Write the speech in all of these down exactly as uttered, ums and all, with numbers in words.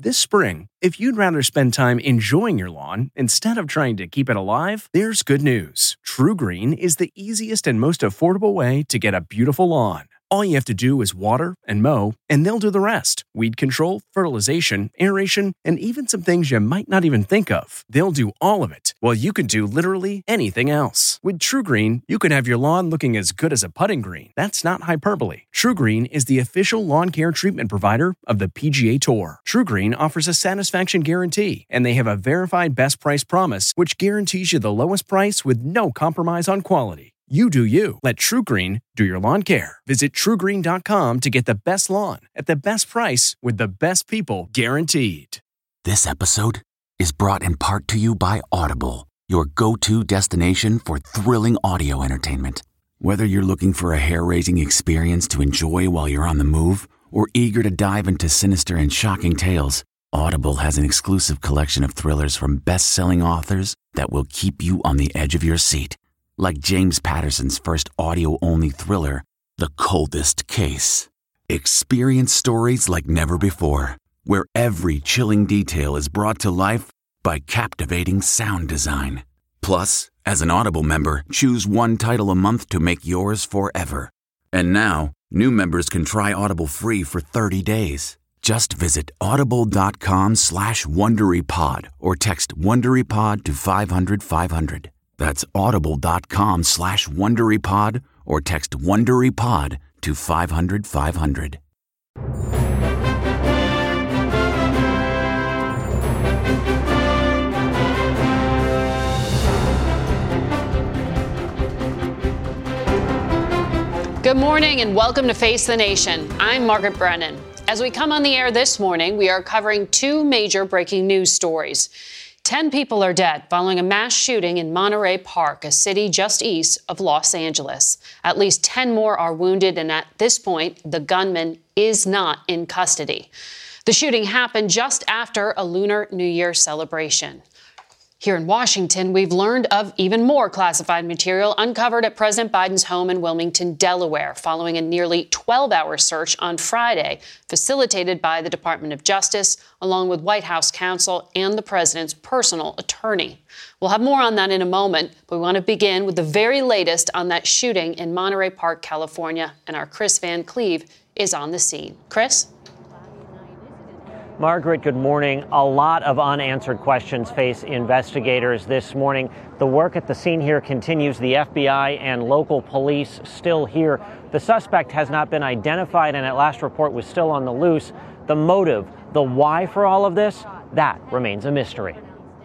This spring, if you'd rather spend time enjoying your lawn instead of trying to keep it alive, there's good news. TruGreen is the easiest and most affordable way to get a beautiful lawn. All you have to do is water and mow, and they'll do the rest. Weed control, fertilization, aeration, and even some things you might not even think of. They'll do all of it, while you can do literally anything else. With TruGreen, you can have your lawn looking as good as a putting green. That's not hyperbole. TruGreen is the official lawn care treatment provider of the P G A Tour. TruGreen offers a satisfaction guarantee, and they have a verified best price promise, which guarantees you the lowest price with no compromise on quality. You do you. Let TruGreen do your lawn care. Visit True Green dot com to get the best lawn at the best price with the best people guaranteed. This episode is brought in part to you by Audible, your go-to destination for thrilling audio entertainment. Whether you're looking for a hair-raising experience to enjoy while you're on the move or eager to dive into sinister and shocking tales, Audible has an exclusive collection of thrillers from best-selling authors that will keep you on the edge of your seat. Like James Patterson's first audio-only thriller, The Coldest Case. Experience stories like never before, where every chilling detail is brought to life by captivating sound design. Plus, as an Audible member, choose one title a month to make yours forever. And now, new members can try Audible free for thirty days. Just visit audible.com slash WonderyPod or text WonderyPod to five hundred five hundred. That's audible.com slash WonderyPod or text WonderyPod to five hundred five hundred. Good morning and welcome to Face the Nation. I'm Margaret Brennan. As we come on the air this morning, we are covering two major breaking news stories. Ten people are dead following a mass shooting in Monterey Park, a city just east of Los Angeles. At least ten more are wounded, and at this point, the gunman is not in custody. The shooting happened just after a Lunar New Year celebration. Here in Washington, we've learned of even more classified material uncovered at President Biden's home in Wilmington, Delaware, following a nearly twelve-hour search on Friday, facilitated by the Department of Justice, along with White House counsel and the president's personal attorney. We'll have more on that in a moment, but we want to begin with the very latest on that shooting in Monterey Park, California, and our Chris Van Cleve is on the scene. Chris? Margaret, good morning. A lot of unanswered questions face investigators this morning. The work at the scene here continues. The F B I and local police still here. The suspect has not been identified and at last report was still on the loose. The motive, the why for all of this, that remains a mystery.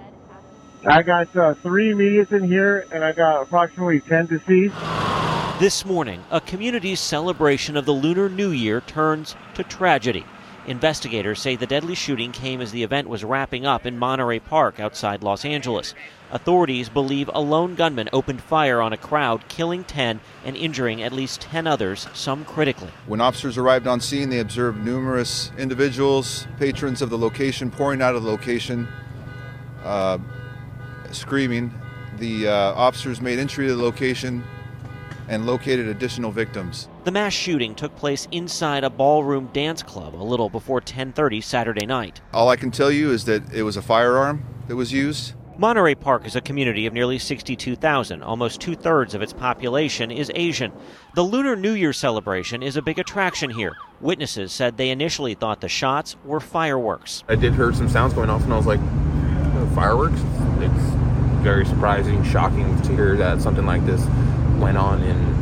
I got uh, three immediates in here and I got approximately ten deceased. This morning, a community's celebration of the Lunar New Year turns to tragedy. Investigators say the deadly shooting came as the event was wrapping up in Monterey Park outside Los Angeles. Authorities believe a lone gunman opened fire on a crowd, killing ten and injuring at least ten others, some critically. When officers arrived on scene, they observed numerous individuals, patrons of the location, pouring out of the location, uh, screaming. The uh, officers made entry to the location and located additional victims. The mass shooting took place inside a ballroom dance club a little before ten thirty Saturday night. All I can tell you is that it was a firearm that was used. Monterey Park is a community of nearly sixty-two thousand. Almost two-thirds of its population is Asian. The Lunar New Year celebration is a big attraction here. Witnesses said they initially thought the shots were fireworks. I did hear some sounds going off and I was like, oh, fireworks? It's very surprising, shocking to hear that something like this went on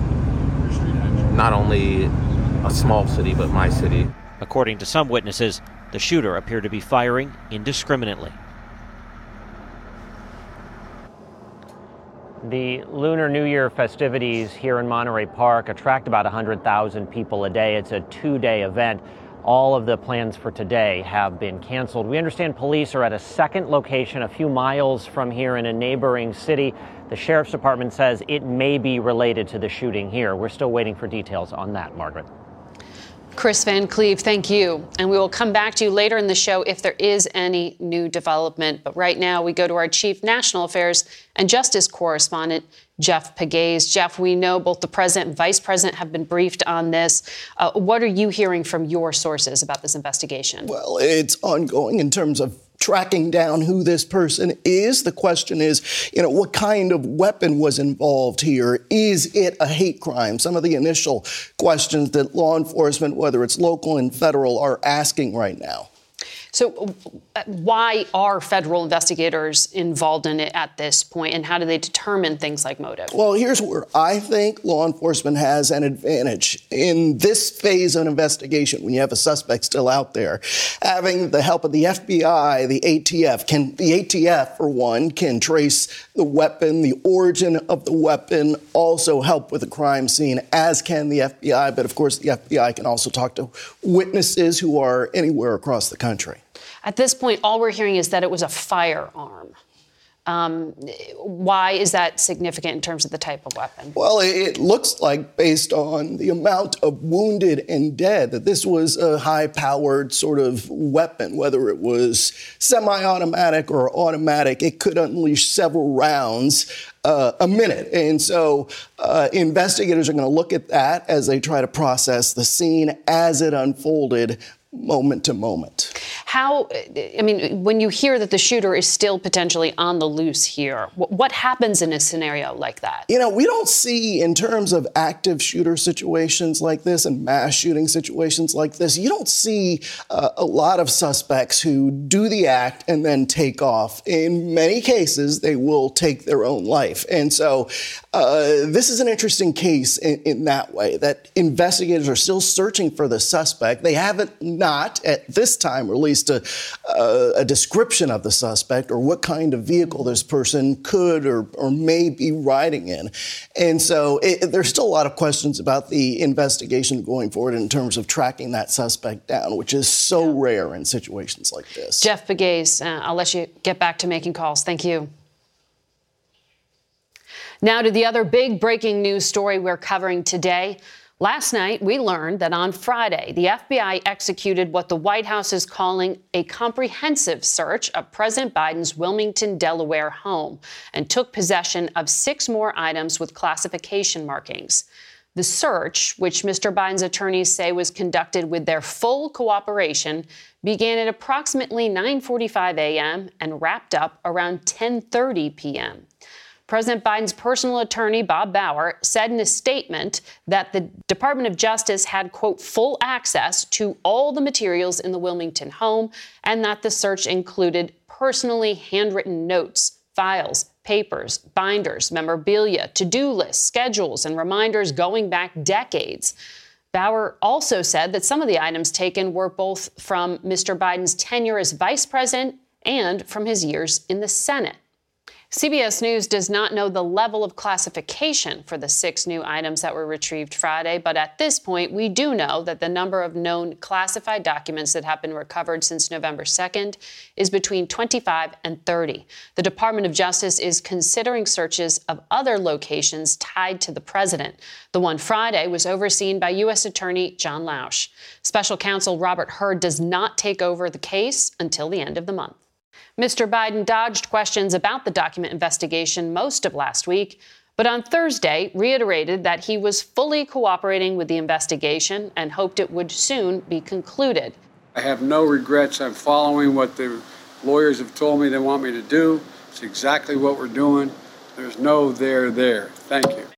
in not only a small city, but my city. According to some witnesses, the shooter appeared to be firing indiscriminately. The Lunar New Year festivities here in Monterey Park attract about one hundred thousand people a day. It's a two-day event. All of the plans for today have been canceled. We understand police are at a second location a few miles from here in a neighboring city. The sheriff's department says it may be related to the shooting here. We're still waiting for details on that, Margaret. Chris Van Cleve, thank you. And we will come back to you later in the show if there is any new development. But right now, we go to our chief national affairs and justice correspondent, Jeff Pegues. Jeff, we know both the president and vice president have been briefed on this. Uh, what are you hearing from your sources about this investigation? Well, it's ongoing in terms of tracking down who this person is. The question is, you know, what kind of weapon was involved here? Is it a hate crime? Some of the initial questions that law enforcement, whether it's local and federal, are asking right now. So uh, why are federal investigators involved in it at this point, and how do they determine things like motive? Well, here's where I think law enforcement has an advantage. In this phase of an investigation, when you have a suspect still out there, having the help of the F B I, the A T F, can the A T F, for one, can trace the weapon, the origin of the weapon, also help with the crime scene, as can the F B I. But, of course, the F B I can also talk to witnesses who are anywhere across the country. At this point, all we're hearing is that it was a firearm. Um, why is that significant in terms of the type of weapon? Well, it looks like, based on the amount of wounded and dead, that this was a high-powered sort of weapon. Whether it was semi-automatic or automatic, it could unleash several rounds uh, a minute. And so uh, investigators are going to look at that as they try to process the scene as it unfolded moment to moment. How, I mean, when you hear that the shooter is still potentially on the loose here, what happens in a scenario like that? You know, we don't see, in terms of active shooter situations like this and mass shooting situations like this, you don't see uh, a lot of suspects who do the act and then take off. In many cases, they will take their own life. And so uh, this is an interesting case in, in that way, that investigators are still searching for the suspect. They haven't not at this time released a, uh, a description of the suspect or what kind of vehicle this person could or, or may be riding in. And so it, there's still a lot of questions about the investigation going forward in terms of tracking that suspect down, which is so rare in situations like this. Jeff Pegues, uh, I'll let you get back to making calls. Thank you. Now to the other big breaking news story we're covering today. Last night, we learned that on Friday, the F B I executed what the White House is calling a comprehensive search of President Biden's Wilmington, Delaware home and took possession of six more items with classification markings. The search, which Mister Biden's attorneys say was conducted with their full cooperation, began at approximately nine forty-five a.m. and wrapped up around ten thirty p.m. President Biden's personal attorney, Bob Bauer, said in a statement that the Department of Justice had, quote, full access to all the materials in the Wilmington home, and that the search included personally handwritten notes, files, papers, binders, memorabilia, to-do lists, schedules, and reminders going back decades. Bauer also said that some of the items taken were both from Mister Biden's tenure as vice president and from his years in the Senate. C B S News does not know the level of classification for the six new items that were retrieved Friday, but at this point, we do know that the number of known classified documents that have been recovered since November second is between twenty-five and thirty. The Department of Justice is considering searches of other locations tied to the president. The one Friday was overseen by U S Attorney John Lausch. Special counsel Robert Hur does not take over the case until the end of the month. Mister Biden dodged questions about the document investigation most of last week, but on Thursday reiterated that he was fully cooperating with the investigation and hoped it would soon be concluded. I have no regrets. I'm following what the lawyers have told me they want me to do. It's exactly what we're doing. There's no there there. Thank you.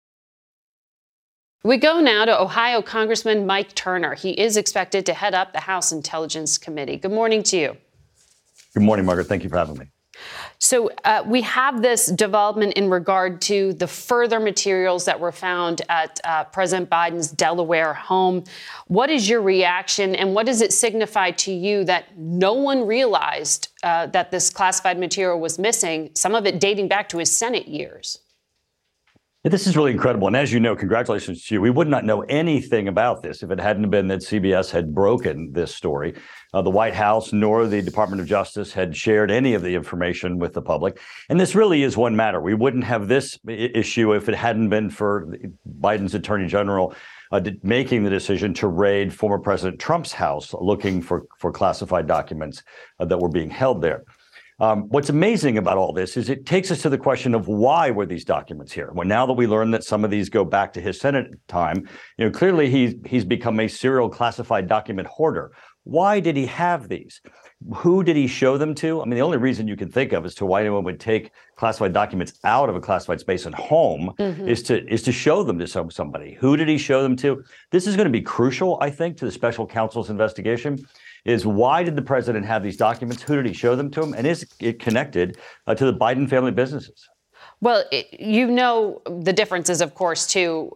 We go now to Ohio Congressman Mike Turner. He is expected to head up the House Intelligence Committee. Good morning to you. Good morning, Margaret. Thank you for having me. So uh, we have this development in regard to the further materials that were found at uh, President Biden's Delaware home. What is your reaction, and what does it signify to you that no one realized uh, that this classified material was missing, some of it dating back to his Senate years? This is really incredible. And as you know, congratulations to you. We would not know anything about this if it hadn't been that C B S had broken this story. Uh, the White House nor the Department of Justice had shared any of the information with the public. And this really is one matter. We wouldn't have this issue if it hadn't been for Biden's Attorney General uh, d- making the decision to raid former President Trump's house, looking for, for classified documents uh, that were being held there. Um, what's amazing about all this is it takes us to the question of why were these documents here? Well, now that we learn that some of these go back to his Senate time, you know, clearly he's he's become a serial classified document hoarder. Why did he have these? Who did he show them to? I mean, the only reason you can think of as to why anyone would take classified documents out of a classified space and home mm-hmm. is to is to show them to some, somebody. Who did he show them to? This is going to be crucial, I think, to the special counsel's investigation. Is why did the president have these documents? Who did he show them to him? And is it connected uh, to the Biden family businesses? Well, it, you know the differences, of course, too.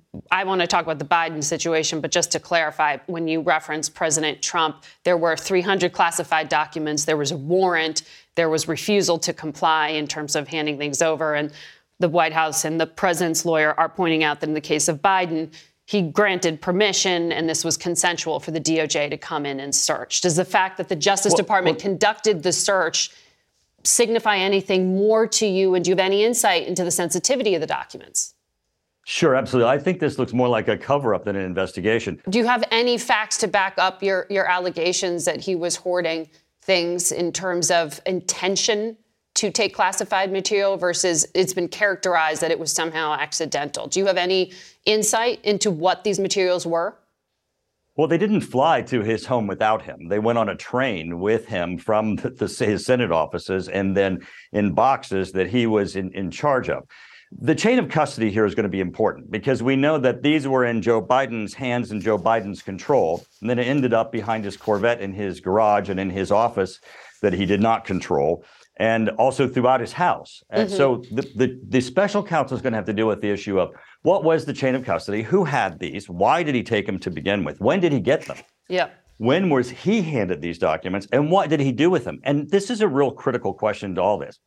I want to talk about the Biden situation, but just to clarify, when you reference President Trump, there were three hundred classified documents. There was a warrant. There was refusal to comply in terms of handing things over. And the White House and the president's lawyer are pointing out that in the case of Biden, he granted permission, and this was consensual for the D O J to come in and search. Does the fact that the Justice well, Department well, conducted the search signify anything more to you? And do you have any insight into the sensitivity of the documents? Sure, absolutely. I think this looks more like a cover-up than an investigation. Do you have any facts to back up your, your allegations that he was hoarding things in terms of intention to take classified material versus it's been characterized that it was somehow accidental? Do you have any insight into what these materials were? Well, they didn't fly to his home without him. They went on a train with him from the, the, his Senate offices and then in boxes that he was in, in charge of. The chain of custody here is going to be important because we know that these were in Joe Biden's hands and Joe Biden's control. And then it ended up behind his Corvette in his garage and in his office that he did not control, and also throughout his house. And mm-hmm. so the, the, the special counsel is going to have to deal with the issue of what was the chain of custody, who had these, why did he take them to begin with, when did he get them? Yeah. When was he handed these documents, and what did he do with them? And this is a real critical question to all this.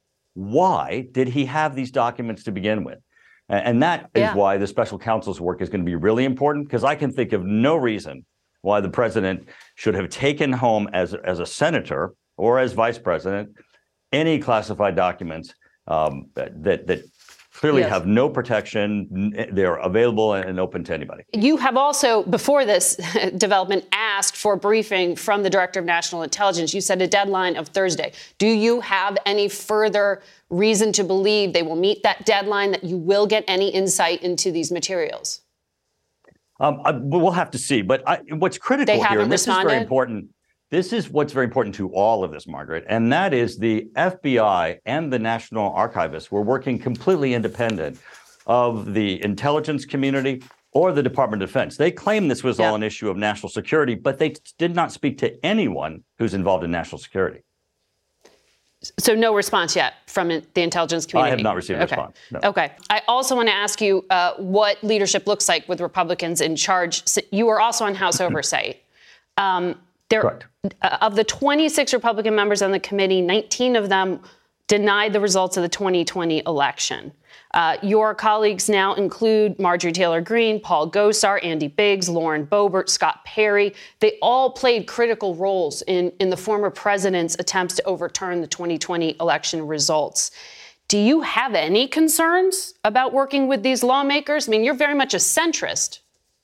Why did he have these documents to begin with? And that is yeah. why the special counsel's work is going to be really important, because I can think of no reason why the president should have taken home as, as a senator or as vice president any classified documents um, that that clearly yes. have no protection. They're available and open to anybody. You have also, before this development, asked for a briefing from the Director of National Intelligence. You set a deadline of Thursday. Do you have any further reason to believe they will meet that deadline, that you will get any insight into these materials? Um, I, we'll have to see. But I, what's critical here, and this responded? is very important, This is what's very important to all of this, Margaret, and that is the F B I and the National Archivists were working completely independent of the intelligence community or the Department of Defense. They claim this was yeah. all an issue of national security, but they did not speak to anyone who's involved in national security. So no response yet from the intelligence community? I have not received a okay. response. No. Okay. I also want to ask you uh, what leadership looks like with Republicans in charge. You are also on House oversight. Um, there, Correct. Uh, of the twenty-six Republican members on the committee, nineteen of them denied the results of the twenty twenty election. Uh, your colleagues now include Marjorie Taylor Greene, Paul Gosar, Andy Biggs, Lauren Boebert, Scott Perry. They all played critical roles in, in the former president's attempts to overturn the twenty twenty election results. Do you have any concerns about working with these lawmakers? I mean, you're very much a centrist.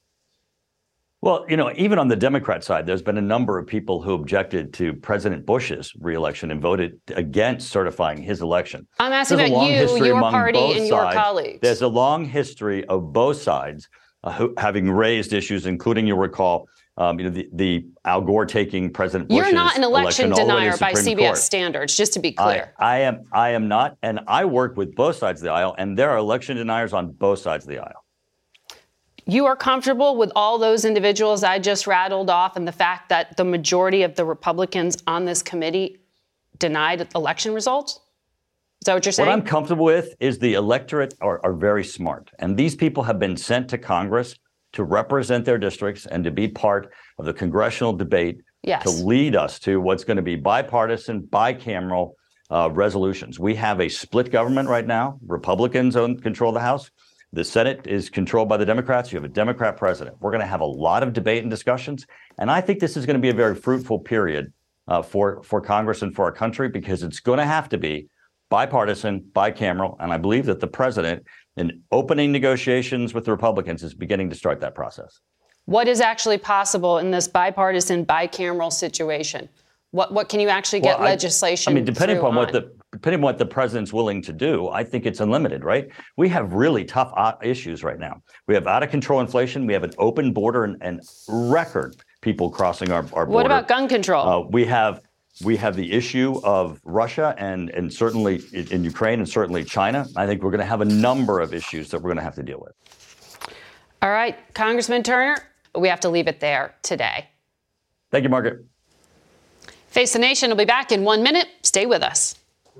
Well, you know, even on the Democrat side, there's been a number of people who objected to President Bush's reelection and voted against certifying his election. I'm asking about you, your party, and your colleagues. There's a long history of both sides uh, who, having raised issues, including, you'll recall, um, you know, the, the Al Gore taking President Bush's election. You're not an election denier by C B S Court. standards, just to be clear. I, I am. I am not, and I work with both sides of the aisle, and there are election deniers on both sides of the aisle. You are comfortable with all those individuals I just rattled off and the fact that the majority of the Republicans on this committee denied election results? Is that what you're saying? What I'm comfortable with is the electorate are, are very smart. And these people have been sent to Congress to represent their districts and to be part of the congressional debate yes. to lead us to what's going to be bipartisan, bicameral uh, resolutions. We have a split government right now. Republicans own control of the House. The Senate is controlled by the Democrats. You have a Democrat president. We're going to have a lot of debate and discussions. And I think this is going to be a very fruitful period uh, for, for Congress and for our country, because it's going to have to be bipartisan, bicameral, and I believe that the president, in opening negotiations with the Republicans, is beginning to start that process. What is actually possible in this bipartisan, bicameral situation? What what can you actually get well, I, legislation? I mean, depending upon on? what the depending on what the president's willing to do, I think it's unlimited, right? We have really tough issues right now. We have out of control inflation. We have an open border and, and record people crossing our, our border. What about gun control? Uh, we have we have the issue of Russia and and certainly in, in Ukraine and certainly China. I think we're going to have a number of issues that we're going to have to deal with. All right, Congressman Turner, we have to leave it there today. Thank you, Margaret. Face the Nation will be back in one minute. Stay with us.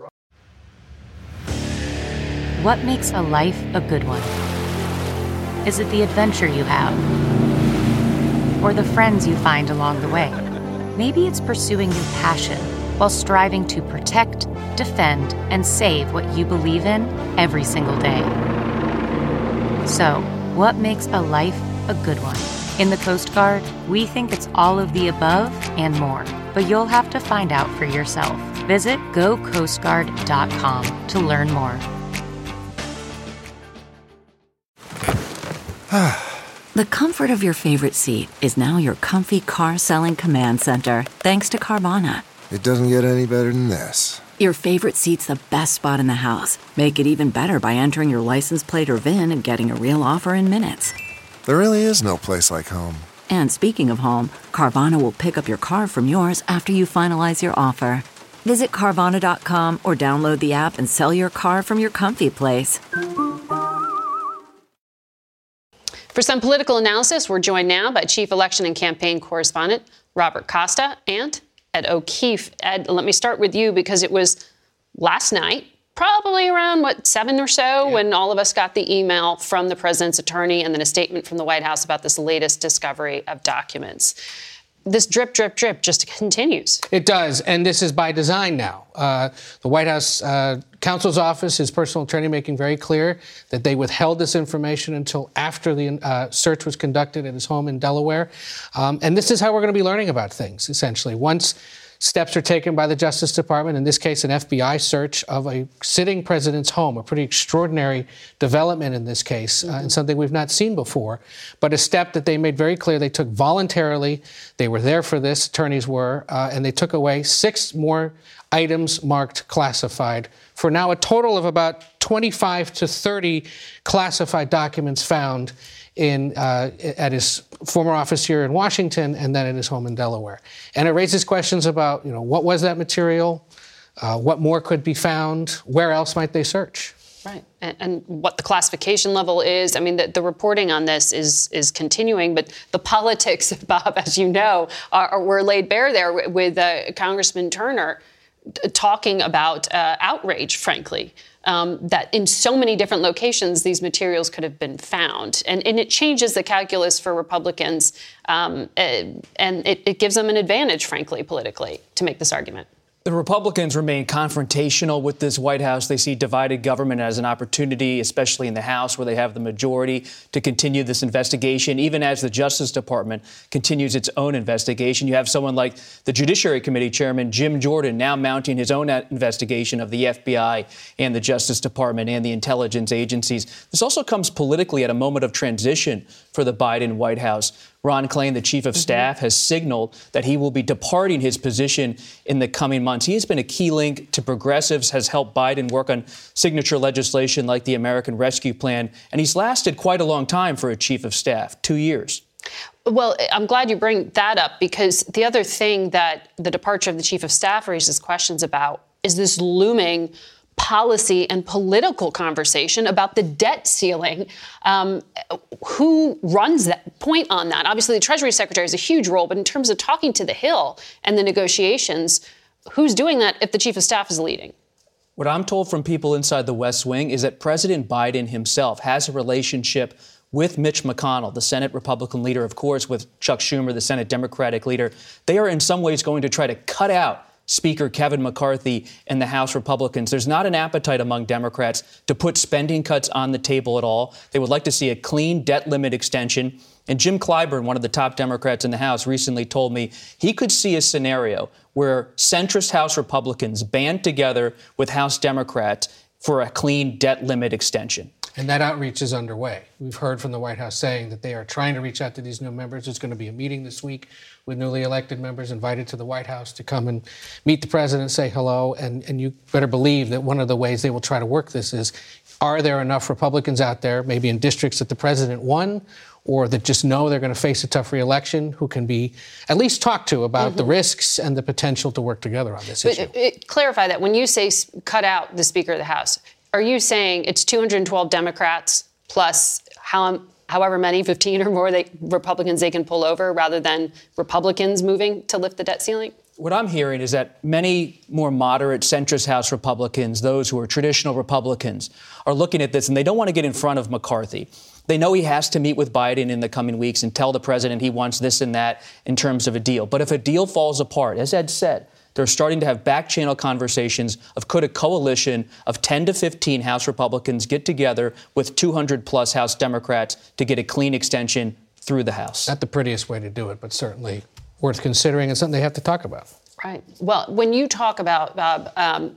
What makes a life a good one? Is it the adventure you have? Or the friends you find along the way? Maybe it's pursuing your passion while striving to protect, defend, and save what you believe in every single day. So, what makes a life a good one? In the Coast Guard, we think it's all of the above and more, but you'll have to find out for yourself. Visit go coast guard dot com to learn more. The comfort of your favorite seat is now your comfy car selling command center, thanks to Carvana. It doesn't get any better than this. Your favorite seat's the best spot in the house. Make it even better by entering your license plate or V I N and getting a real offer in minutes. There really is no place like home. And speaking of home, Carvana will pick up your car from yours after you finalize your offer. Visit Carvana dot com or download the app and sell your car from your comfy place. For some political analysis, we're joined now by Chief Election and Campaign Correspondent Robert Costa and Ed O'Keefe. Ed, let me start with you because it was last night, probably around, what, seven or so, yeah. when all of us got the email from the president's attorney and then a statement from the White House about this latest discovery of documents. This drip, drip, drip just continues. It does, and this is by design now. Uh, the White House uh, counsel's office, his personal attorney, making very clear that they withheld this information until after the uh, search was conducted at his home in Delaware. Um, and this is how we're going to be learning about things, essentially. Once steps are taken by the Justice Department, in this case, an F B I search of a sitting president's home, a pretty extraordinary development in this case, uh, and something we've not seen before, but a step that they made very clear they took voluntarily. They were there for this, attorneys were, uh, and they took away six more items marked classified for now a total of about twenty-five to thirty classified documents found in uh, at his former office here in Washington and then at his home in Delaware. And it raises questions about, you know, what was that material? Uh, what more could be found? Where else might they search? Right. And, and what the classification level is. I mean, the, the reporting on this is is continuing, but the politics, Bob, as you know, are, are, were laid bare there with uh, Congressman Turner talking about uh, outrage, frankly, um, that in so many different locations these materials could have been found. And, and it changes the calculus for Republicans, um, and it, it gives them an advantage, frankly, politically, to make this argument. The Republicans remain confrontational with this White House. They see divided government as an opportunity, especially in the House, where they have the majority, to continue this investigation, even as the Justice Department continues its own investigation. You have someone like the Judiciary Committee Chairman Jim Jordan now mounting his own investigation of the F B I and the Justice Department and the intelligence agencies. This also comes politically at a moment of transition for the Biden White House. Ron Klain, the chief of staff, mm-hmm. has signaled that he will be departing his position in the coming months. He has been a key link to progressives, has helped Biden work on signature legislation like the American Rescue Plan, and he's lasted quite a long time for a chief of staff, two years. Well, I'm glad you bring that up, because the other thing that the departure of the chief of staff raises questions about is this looming policy and political conversation about the debt ceiling. Um, who runs that point on that? Obviously, the Treasury Secretary has a huge role, but in terms of talking to the Hill and the negotiations, who's doing that if the chief of staff is leading? What I'm told from people inside the West Wing is that President Biden himself has a relationship with Mitch McConnell, the Senate Republican leader, of course, with Chuck Schumer, the Senate Democratic leader. They are in some ways going to try to cut out Speaker Kevin McCarthy and the House Republicans. There's not an appetite among Democrats to put spending cuts on the table at all. They would like to see a clean debt limit extension And Jim Clyburn, one of the top Democrats in the House, recently told me he could see a scenario where centrist House Republicans band together with House Democrats for a clean debt limit extension. And that outreach is underway. We've heard from the White House saying that they are trying to reach out to these new members. There's going to be a meeting this week with newly elected members invited to the White House to come and meet the president, say hello. And, and you better believe that one of the ways they will try to work this is, are there enough Republicans out there, maybe in districts that the president won, or that just know they're going to face a tough re-election, who can be at least talked to about mm-hmm. the risks and the potential to work together on this but issue. It, it, clarify that. When you say cut out the Speaker of the House, are you saying it's two hundred twelve Democrats plus how, however many, fifteen or more they, Republicans they can pull over, rather than Republicans moving to lift the debt ceiling? What I'm hearing is that many more moderate centrist House Republicans, those who are traditional Republicans, are looking at this and they don't want to get in front of McCarthy. They know he has to meet with Biden in the coming weeks and tell the president he wants this and that in terms of a deal. But if a deal falls apart, as Ed said, they're starting to have back-channel conversations of could a coalition of ten to fifteen House Republicans get together with two hundred plus House Democrats to get a clean extension through the House. Not the prettiest way to do it, but certainly worth considering and something they have to talk about. Right. Well, when you talk about uh, um,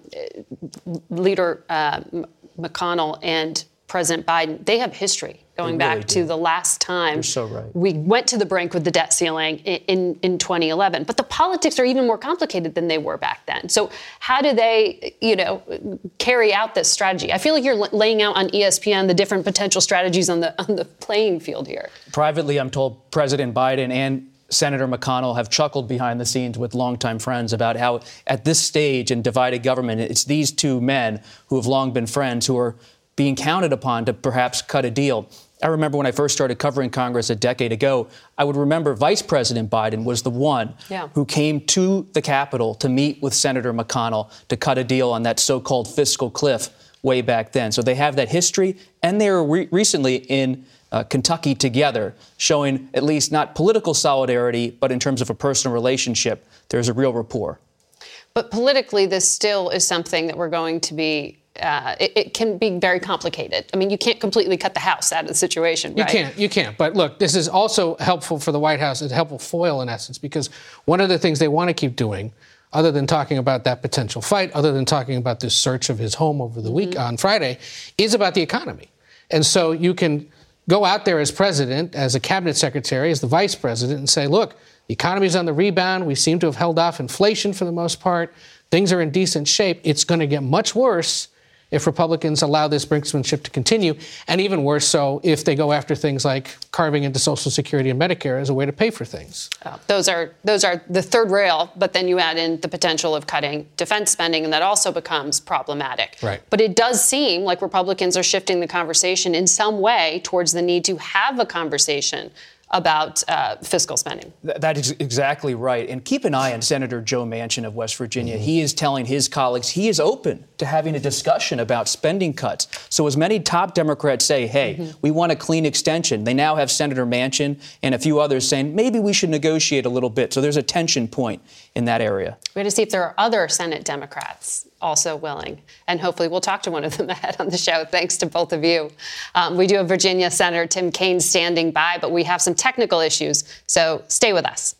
Leader uh, McConnell and President Biden, they have history going They really back do. to the last time You're so right. we went to the brink with the debt ceiling in, in, in twenty eleven. But the politics are even more complicated than they were back then. So how do they, you know, carry out this strategy? I feel like you're laying out on E S P N the different potential strategies on the on the playing field here. Privately, I'm told President Biden and Senator McConnell have chuckled behind the scenes with longtime friends about how at this stage in divided government, it's these two men who have long been friends who are being counted upon to perhaps cut a deal. I remember when I first started covering Congress a decade ago, I would remember Vice President Biden was the one yeah. who came to the Capitol to meet with Senator McConnell to cut a deal on that so-called fiscal cliff way back then. So they have that history, and they were re- recently in uh, Kentucky together, showing at least not political solidarity, but in terms of a personal relationship, there's a real rapport. But politically, this still is something that we're going to be Uh, it, it can be very complicated. I mean, you can't completely cut the House out of the situation, right? You can't. You can't. But look, this is also helpful for the White House. It's a helpful foil, in essence, because one of the things they want to keep doing, other than talking about that potential fight, other than talking about this search of his home over the mm-hmm. week on Friday, is about the economy. And so you can go out there as president, as a cabinet secretary, as the vice president, and say, look, the economy's on the rebound. We seem to have held off inflation for the most part. Things are in decent shape. It's going to get much worse if Republicans allow this brinksmanship to continue, and even worse so if they go after things like carving into Social Security and Medicare as a way to pay for things. Oh, those are those are the third rail, but then you add in the potential of cutting defense spending, and that also becomes problematic. Right. But it does seem like Republicans are shifting the conversation in some way towards the need to have a conversation about uh, fiscal spending. Th- that is exactly right. And keep an eye on Senator Joe Manchin of West Virginia. Mm-hmm. He is telling his colleagues he is open to having a discussion about spending cuts. So as many top Democrats say, hey, mm-hmm. we want a clean extension, they now have Senator Manchin and a few others saying maybe we should negotiate a little bit. So there's a tension point in that area. We're going to see if there are other Senate Democrats also willing. And hopefully we'll talk to one of them ahead on the show. Thanks to both of you. Um, we do have Virginia Senator Tim Kaine standing by, but we have some technical issues. So stay with us.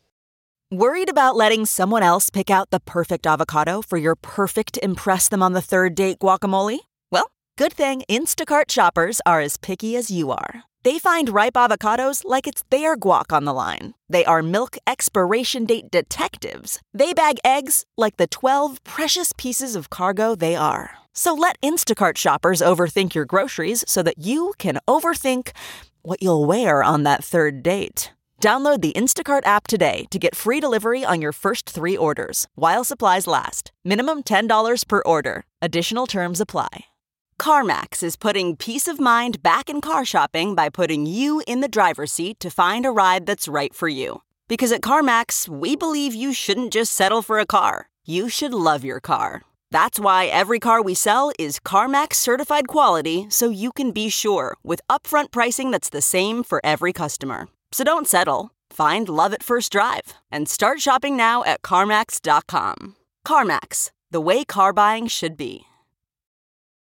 Worried about letting someone else pick out the perfect avocado for your perfect impress them on the third date guacamole? Well, good thing Instacart shoppers are as picky as you are. They find ripe avocados like it's their guac on the line. They are milk expiration date detectives. They bag eggs like the twelve precious pieces of cargo they are. So let Instacart shoppers overthink your groceries so that you can overthink what you'll wear on that third date. Download the Instacart app today to get free delivery on your first three orders, while supplies last. Minimum ten dollars per order. Additional terms apply. CarMax is putting peace of mind back in car shopping by putting you in the driver's seat to find a ride that's right for you. Because at CarMax, we believe you shouldn't just settle for a car. You should love your car. That's why every car we sell is CarMax certified quality, so you can be sure with upfront pricing that's the same for every customer. So don't settle. Find love at first drive and start shopping now at CarMax dot com. CarMax, the way car buying should be.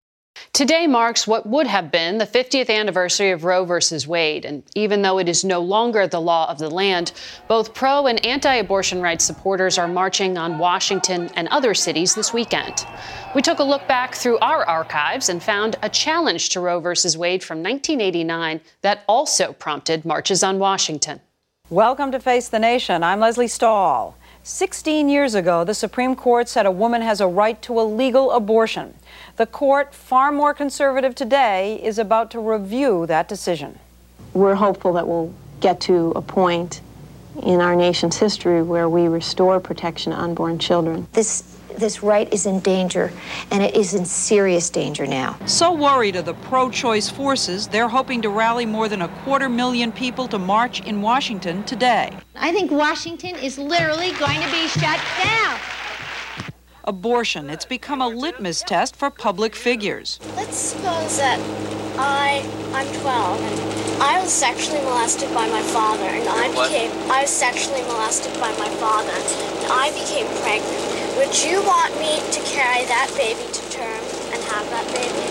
Today marks what would have been the fiftieth anniversary of Roe versus Wade. And even though it is no longer the law of the land, both pro and anti-abortion rights supporters are marching on Washington and other cities this weekend. We took a look back through our archives and found a challenge to Roe versus Wade from nineteen eighty-nine that also prompted marches on Washington. Welcome to Face the Nation. I'm Leslie Stahl. sixteen years ago, the Supreme Court said a woman has a right to a legal abortion. The court, far more conservative today, is about to review that decision. We're hopeful that we'll get to a point in our nation's history where we restore protection to unborn children. This This right is in danger, and it is in serious danger now. So worried are the pro-choice forces, they're hoping to rally more than a quarter million people to march in Washington today. I think Washington is literally going to be shut down. Abortion, it's become a litmus test for public figures. Let's suppose that I, I'm twelve, and I was sexually molested by my father, and I became, I was sexually molested by my father, and I became pregnant. Would you want me to carry that baby to term and have that baby?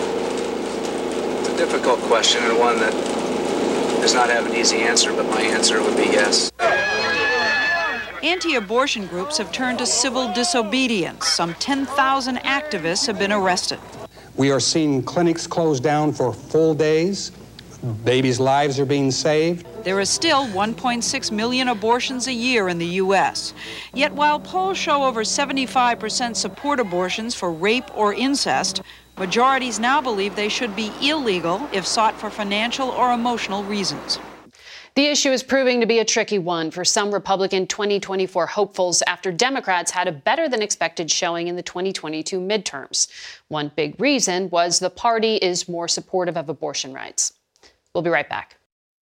It's a difficult question, and one that does not have an easy answer, but my answer would be yes. Anti-abortion groups have turned to civil disobedience. Some ten thousand activists have been arrested. We are seeing clinics closed down for full days. Babies' lives are being saved. There are still one point six million abortions a year in the U S. Yet while polls show over seventy-five percent support abortions for rape or incest, majorities now believe they should be illegal if sought for financial or emotional reasons. The issue is proving to be a tricky one for some Republican twenty twenty-four hopefuls after Democrats had a better than expected showing in the twenty twenty-two midterms. One big reason was the party is more supportive of abortion rights. We'll be right back.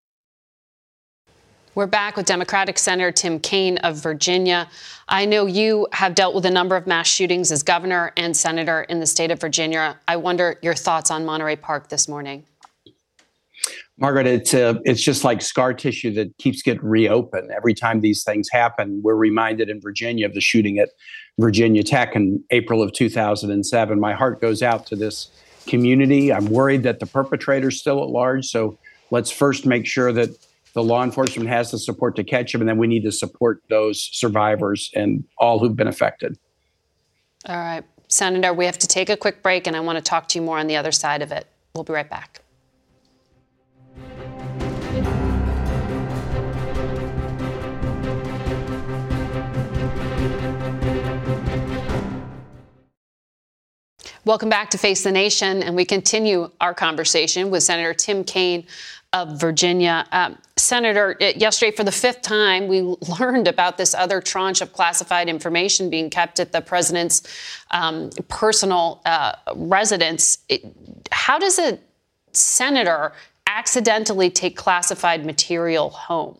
We're back with Democratic Senator Tim Kaine of Virginia. I know you have dealt with a number of mass shootings as governor and senator in the state of Virginia. I wonder your thoughts on Monterey Park this morning. Margaret, it's, uh, it's just like scar tissue that keeps getting reopened. Every time these things happen, we're reminded in Virginia of the shooting at Virginia Tech in April of two thousand seven. My heart goes out to this community. I'm worried that the perpetrator's still at large. So let's first make sure that the law enforcement has the support to catch him, and then we need to support those survivors and all who've been affected. All right, Senator, we have to take a quick break, and I want to talk to you more on the other side of it. We'll be right back. Welcome back to Face the Nation, and we continue our conversation with Senator Tim Kaine of Virginia. Um, Senator, yesterday for the fifth time, we learned about this other tranche of classified information being kept at the president's um, personal uh, residence. It, how does a senator accidentally take classified material home?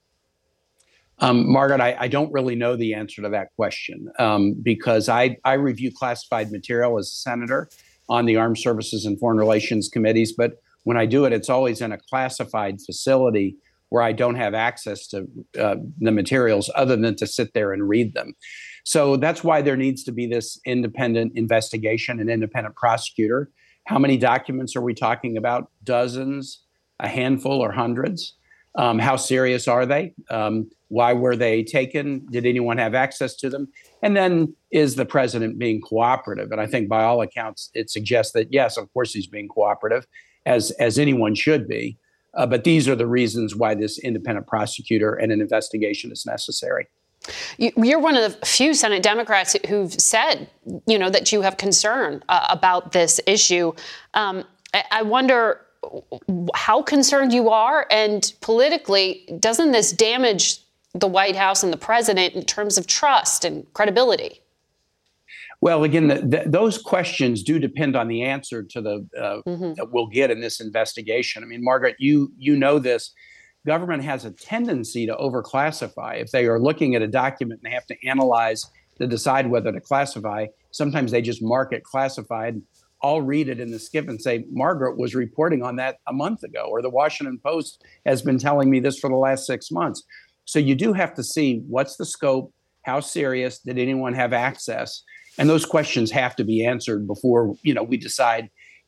Um, Margaret, I, I don't really know the answer to that question um, because I, I review classified material as a senator on the Armed Services and Foreign Relations committees. But when I do it, it's always in a classified facility where I don't have access to uh, the materials other than to sit there and read them. So that's why there needs to be this independent investigation, an independent prosecutor. How many documents are we talking about? Dozens, a handful, or hundreds? Um, how serious are they? Um, why were they taken? Did anyone have access to them? And then is the president being cooperative? And I think by all accounts, it suggests that, yes, of course, he's being cooperative, as, as anyone should be. Uh, but these are the reasons why this independent prosecutor and an investigation is necessary. You're one of the few Senate Democrats who've said, you know, that you have concern uh, about this issue. Um, I, I wonder how concerned you are, and politically, doesn't this damage the White House and the president in terms of trust and credibility? Well, again, the, the, those questions do depend on the answer to the uh, mm-hmm. that we'll get in this investigation. I mean, Margaret, you you know this. Government has a tendency to overclassify. If they are looking at a document and they have to analyze to decide whether to classify, sometimes they just mark it classified. I'll read it in the skip and say, Margaret was reporting on that a month ago, or the Washington Post has been telling me this for the last six months. So you do have to see what's the scope, how serious, did anyone have access? And those questions have to be answered before, you know, we decide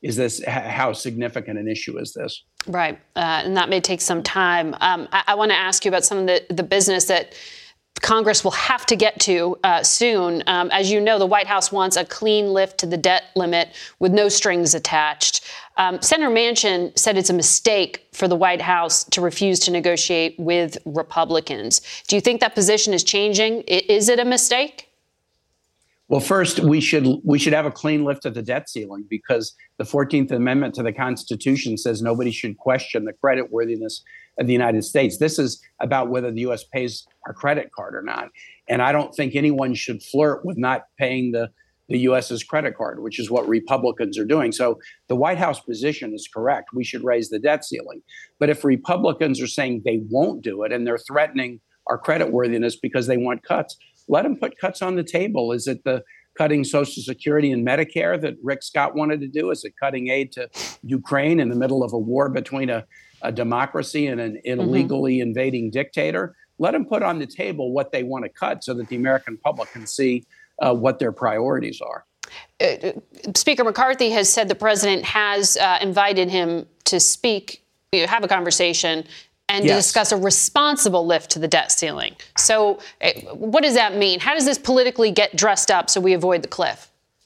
is this, how significant an issue is this? Right. Uh, and that may take some time. Um, I, I want to ask you about some of the, the business that Congress will have to get to uh, soon. Um, as you know, the White House wants a clean lift to the debt limit with no strings attached. Um, Senator Manchin said it's a mistake for the White House to refuse to negotiate with Republicans. Do you think that position is changing? I- is it a mistake? Well, first, we should we should have a clean lift of the debt ceiling, because the fourteenth Amendment to the Constitution says nobody should question the creditworthiness of the United States. This is about whether the U S pays our credit card or not. And I don't think anyone should flirt with not paying the, the U S's credit card, which is what Republicans are doing. So the White House position is correct. We should raise the debt ceiling. But if Republicans are saying they won't do it and they're threatening our creditworthiness because they want cuts, let them put cuts on the table. Is it the cutting Social Security and Medicare that Rick Scott wanted to do? Is it cutting aid to Ukraine in the middle of a war between a, a democracy and an, an mm-hmm. illegally invading dictator? Let them put on the table what they want to cut so that the American public can see uh, what their priorities are. Uh, Speaker McCarthy has said the president has uh, invited him to speak, you know, have a conversation and yes. to discuss a responsible lift to the debt ceiling. So uh, what does that mean? How does this politically get dressed up so we avoid the cliff?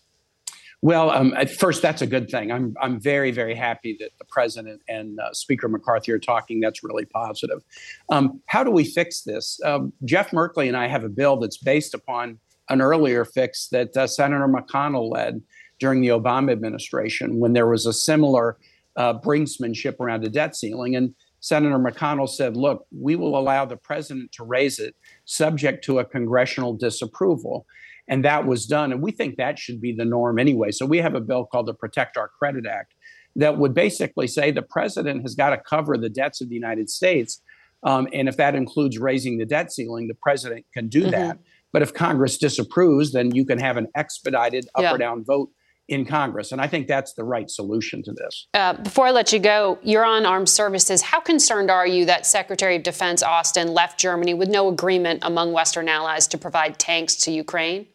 Well, um, at first, that's a good thing. I'm I'm very, very happy that the president and uh, Speaker McCarthy are talking. That's really positive. Um, how do we fix this? Um, Jeff Merkley and I have a bill that's based upon an earlier fix that uh, Senator McConnell led during the Obama administration when there was a similar uh, brinksmanship around the debt ceiling. And Senator McConnell said, look, we will allow the president to raise it subject to a congressional disapproval. And that was done. And we think that should be the norm anyway. So we have a bill called the Protect Our Credit Act that would basically say the president has got to cover the debts of the United States. Um, and if that includes raising the debt ceiling, the president can do mm-hmm. that. But if Congress disapproves, then you can have an expedited up yeah. or down vote in Congress. And I think that's the right solution to this. Uh, before I let you go, you're on armed services. How concerned are you that Secretary of Defense Austin left Germany with no agreement among Western allies to provide tanks to Ukraine?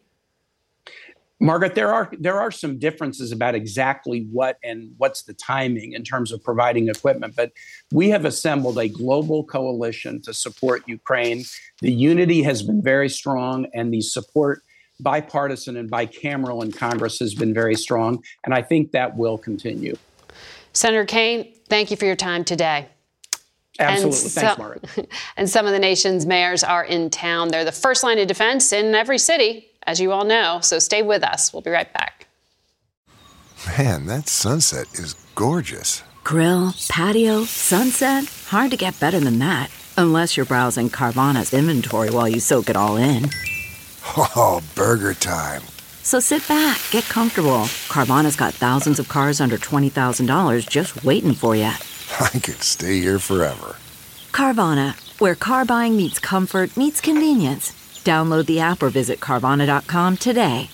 Margaret, there are there are some differences about exactly what and what's the timing in terms of providing equipment. But we have assembled a global coalition to support Ukraine. The unity has been very strong, and the support, bipartisan and bicameral in Congress, has been very strong. And I think that will continue. Senator Kaine, thank you for your time today. Absolutely. And Thanks, so, Margaret. And some of the nation's mayors are in town. They're the first line of defense in every city, as you all know. So stay with us. We'll be right back. Man, that sunset is gorgeous. Grill, patio, sunset. Hard to get better than that. Unless you're browsing Carvana's inventory while you soak it all in. Oh, burger time. So sit back, get comfortable. Carvana's got thousands of cars under twenty thousand dollars just waiting for you. I could stay here forever. Carvana, where car buying meets comfort, meets convenience. Download the app or visit Carvana dot com today.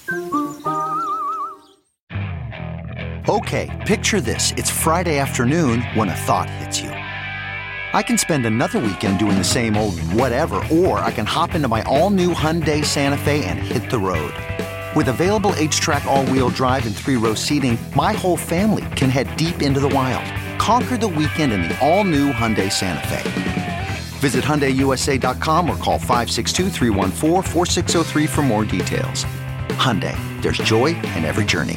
Okay, picture this. It's Friday afternoon when a thought hits you. I can spend another weekend doing the same old whatever, or I can hop into my all-new Hyundai Santa Fe and hit the road. With available H-Track all-wheel drive and three-row seating, my whole family can head deep into the wild. Conquer the weekend in the all-new Hyundai Santa Fe. Visit Hyundai U S A dot com or call five six two, three one four, four six zero three for more details. Hyundai, there's joy in every journey.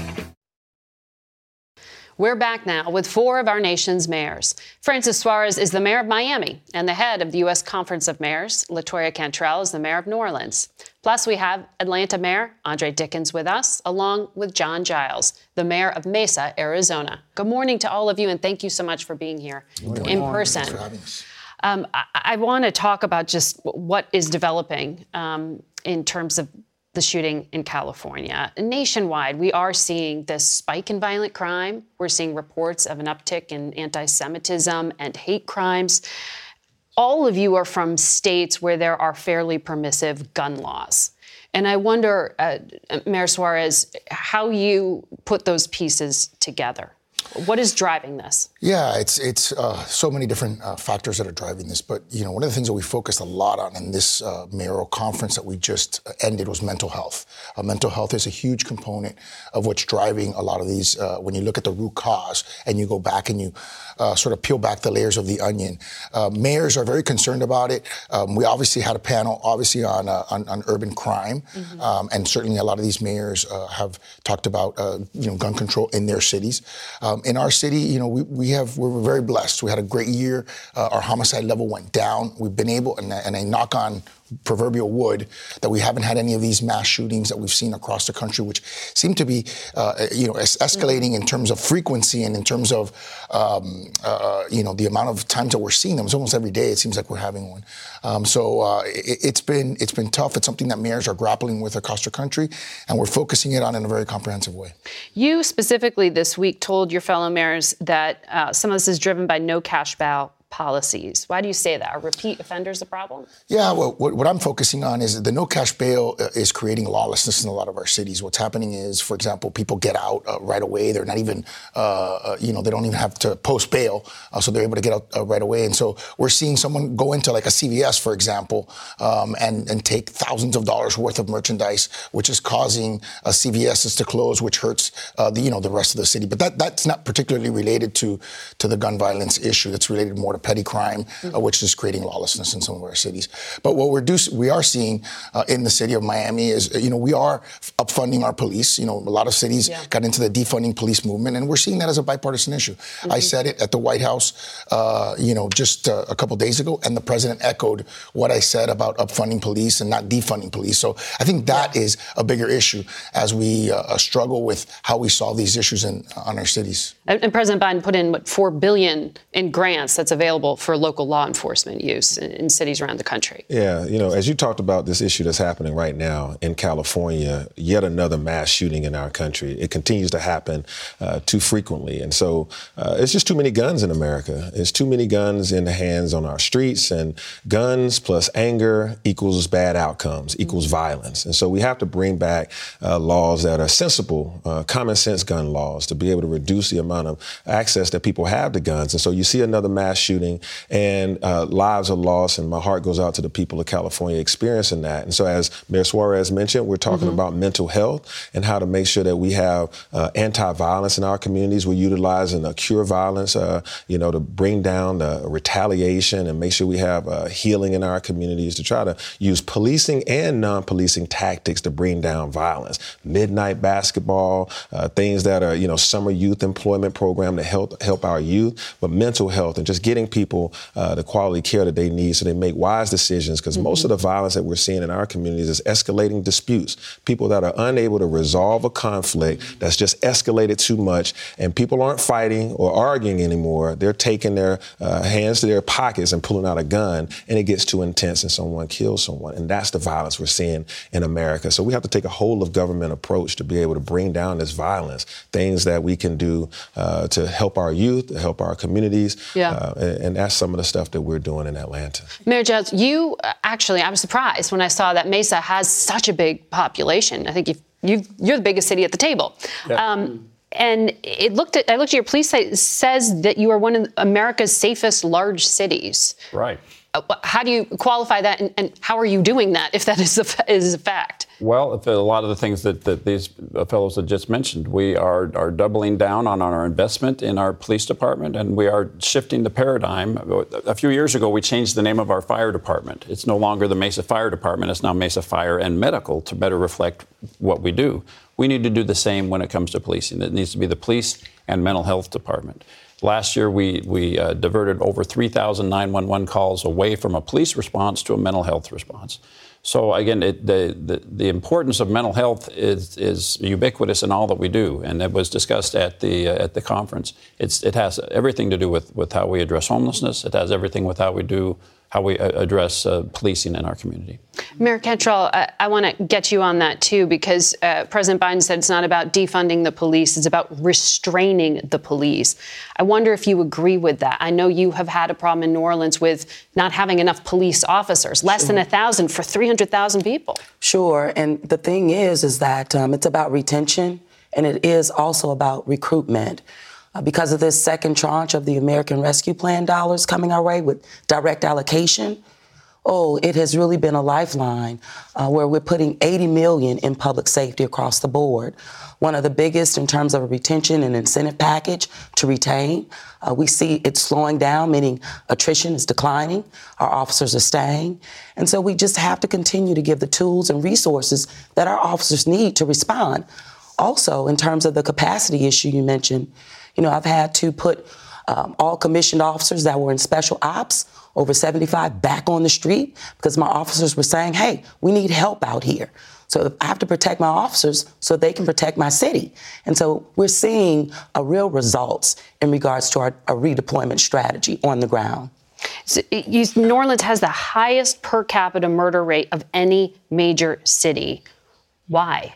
We're back now with four of our nation's mayors. Francis Suarez is the mayor of Miami and the head of the U S Conference of Mayors. LaToya Cantrell is the mayor of New Orleans. Plus, we have Atlanta Mayor Andre Dickens with us, along with John Giles, the mayor of Mesa, Arizona. Good morning to all of you, and thank you so much for being here in person. Thanks for having us. Um, I, I want to talk about just what is developing um, in terms of the shooting in California. Nationwide, we are seeing this spike in violent crime. We're seeing reports of an uptick in anti-Semitism and hate crimes. All of you are from states where there are fairly permissive gun laws. And I wonder, uh, Mayor Suarez, how you put those pieces together. What is driving this? Yeah, it's it's uh, so many different uh, factors that are driving this. But, you know, one of the things that we focused a lot on in this uh, mayoral conference that we just ended was mental health. Uh, mental health is a huge component of what's driving a lot of these. Uh, when you look at the root cause and you go back and you uh, sort of peel back the layers of the onion, uh, mayors are very concerned about it. Um, we obviously had a panel, obviously, on uh, on, on urban crime. Mm-hmm. um, and certainly a lot of these mayors uh, have talked about, uh, you know, gun control in their cities. Um, in our city, you know, we, we have, we're very blessed. We had a great year. Uh, our homicide level went down. We've been able, and, and I knock on proverbial wood, that we haven't had any of these mass shootings that we've seen across the country, which seem to be, uh, you know, es- escalating in terms of frequency and in terms of, um, uh, you know, the amount of times that we're seeing them. It's almost every day. It seems like we're having one. Um, so uh, it, it's been it's been tough. It's something that mayors are grappling with across the country, and we're focusing it on in a very comprehensive way. You specifically this week told your fellow mayors that uh, some of this is driven by no cash bail policies. Why do you say that? Are repeat offenders a problem? Yeah, well, what, what I'm focusing on is the no cash bail uh, is creating lawlessness in a lot of our cities. What's happening is, for example, people get out uh, right away. They're not even, uh, uh, you know, they don't even have to post bail, uh, so they're able to get out uh, right away. And so we're seeing someone go into like a C V S, for example, um, and, and take thousands of dollars worth of merchandise, which is causing uh, C V S's to close, which hurts uh, the, you know, the rest of the city. But that that's not particularly related to, to the gun violence issue. It's related more to petty crime, mm-hmm. uh, which is creating lawlessness in some of our cities. But what we're do, we are seeing uh, in the city of Miami is, you know, we are upfunding our police. You know, a lot of cities yeah. got into the defunding police movement, and we're seeing that as a bipartisan issue. Mm-hmm. I said it at the White House, uh, you know, just uh, a couple days ago, and the president echoed what I said about upfunding police and not defunding police. So I think that yeah. is a bigger issue as we uh, struggle with how we solve these issues in on our cities. And, and President Biden put in, what, four billion dollars in grants that's available for local law enforcement use in, in cities around the country. Yeah, you know, as you talked about this issue that's happening right now in California, yet another mass shooting in our country. It continues to happen uh, too frequently. And so uh, it's just too many guns in America. It's too many guns in the hands on our streets, and guns plus anger equals bad outcomes, equals mm-hmm. violence. And so we have to bring back uh, laws that are sensible, uh, common sense gun laws to be able to reduce the amount of access that people have to guns. And so you see another mass shooting, and uh, lives are lost, and my heart goes out to the people of California experiencing that. And so as Mayor Suarez mentioned, we're talking mm-hmm. about mental health and how to make sure that we have uh, anti-violence in our communities. We're utilizing uh, cure violence, uh, you know, to bring down the retaliation and make sure we have uh, healing in our communities, to try to use policing and non-policing tactics to bring down violence. Midnight basketball, uh, things that are, you know, summer youth employment program to help help our youth, but mental health and just getting people uh, the quality care that they need so they make wise decisions, because mm-hmm. most of the violence that we're seeing in our communities is escalating disputes. People that are unable to resolve a conflict that's just escalated too much, and people aren't fighting or arguing anymore. They're taking their uh, hands to their pockets and pulling out a gun, and it gets too intense and someone kills someone. And that's the violence we're seeing in America. So we have to take a whole of government approach to be able to bring down this violence, things that we can do uh, to help our youth, to help our communities. Yeah. Uh, and, and that's some of the stuff that we're doing in Atlanta. Mayor Giles, you uh, actually, I was surprised when I saw that Mesa has such a big population. I think you've, you've, you're the biggest city at the table. Yeah. Um, and it looked at, I looked at your police site, it says that you are one of America's safest large cities. Right. Uh, how do you qualify that, and, and how are you doing that if that is a, is a fact? Well, if a lot of the things that, that these fellows had just mentioned, we are, are doubling down on, on our investment in our police department, and we are shifting the paradigm. A few years ago, we changed the name of our fire department. It's no longer the Mesa Fire Department. It's now Mesa Fire and Medical, to better reflect what we do. We need to do the same when it comes to policing. It needs to be the police and mental health department. Last year, we, we uh, diverted over three thousand nine one one calls away from a police response to a mental health response. So again, it, the, the the importance of mental health is is ubiquitous in all that we do, and it was discussed at the uh, at the conference. It's it has everything to do with, with how we address homelessness. It has everything with how we do how we address uh, policing in our community. Mayor Cantrell, I, I want to get you on that, too, because uh, President Biden said it's not about defunding the police. It's about restraining the police. I wonder if you agree with that. I know you have had a problem in New Orleans with not having enough police officers, less sure. than one thousand for three hundred thousand people. Sure. And the thing is, is that um, it's about retention, and it is also about recruitment. uh, because of this second tranche of the American Rescue Plan dollars coming our way with direct allocation. Oh, it has really been a lifeline uh, where we're putting eighty million dollars in public safety across the board. One of the biggest in terms of a retention and incentive package to retain. Uh, we see it slowing down, meaning attrition is declining. Our officers are staying. And so we just have to continue to give the tools and resources that our officers need to respond. Also, in terms of the capacity issue you mentioned, you know, I've had to put um, all commissioned officers that were in special ops, over seventy-five, back on the street because my officers were saying, hey, we need help out here. So I have to protect my officers so they can protect my city. And so we're seeing a real results in regards to our, our redeployment strategy on the ground. So you, New Orleans has the highest per capita murder rate of any major city. Why?